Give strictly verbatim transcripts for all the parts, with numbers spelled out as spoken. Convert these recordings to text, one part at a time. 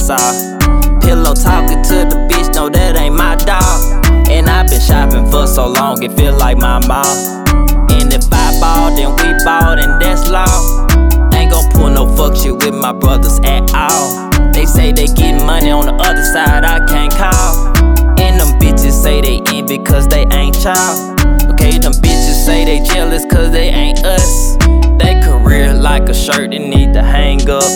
saw. Pillow talking to the bitch, no, that ain't my dog. And I've been shopping for so long, it feel like my mom. And if I ball, then we ball, and that's law. Ain't gon' pull no fuck shit with my brothers at all. They say they get money on the other side, I can't call. And them bitches say they envy cause they ain't y'all. Okay, them bitches say they jealous cause they ain't us. They career like a shirt, they need to hang up.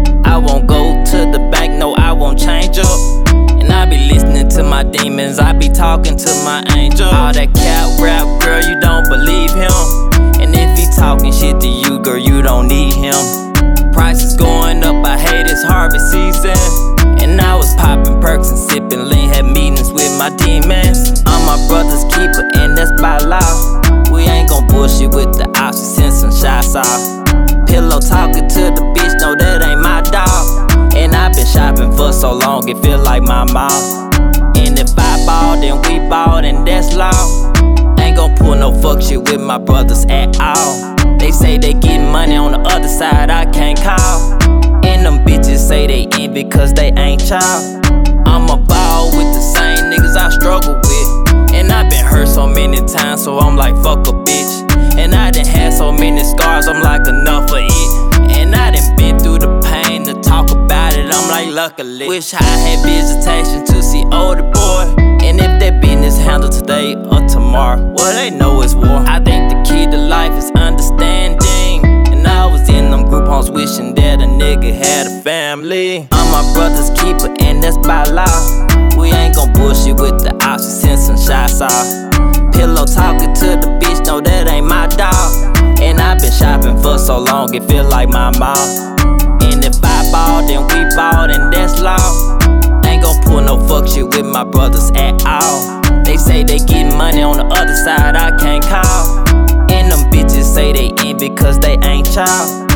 I won't go to the bank, no, I won't change up. And I be listening to my demons, I be talking to my angel. All that cap rap, girl, you don't believe him. And if he talking shit to you, girl, you don't need him. Prices going up, I hate it's harvest season. And I was popping perks and sipping lean, had meetings with my demons. I'm my brother's keeper, and that's by law. We ain't gon' bullshit with the ops, we send some shots off. Pillow talking to the bitch, no, that ain't my dog. And I've been shopping for so long, it feel like my mom. And if I ball, then we ball, and that's law. Ain't gon' pull no fuck shit with my brothers at all. They say they get money on the other side, I can't call. And them bitches say they envy cause they ain't y'all. I'm a ball with the same niggas I struggle with. And I been hurt so many times, so I'm like, fuck a bitch. And I done had so many scars, I'm like, enough of it. And I done been through the pain to talk about it, I'm like, luckily. Wish I had visitation to see older boy. And if that business handled today or tomorrow, well, they know it's war. I think the key to life is understanding. And I was in them group homes wishing that a nigga had a family. I'm my brother's keeper, and that's by law. We ain't gon' bullshit with the ops, we send some shots off. Pillow talking to the bitch, no, that ain't my dog. And I've been shopping for so long, it feel like my mom. And if I ball, then we ball, and that's law. Ain't gon' pull no fuck shit with my brothers at all. They say they get money on the other side, I can't call. And them bitches say they envy cause they ain't y'all.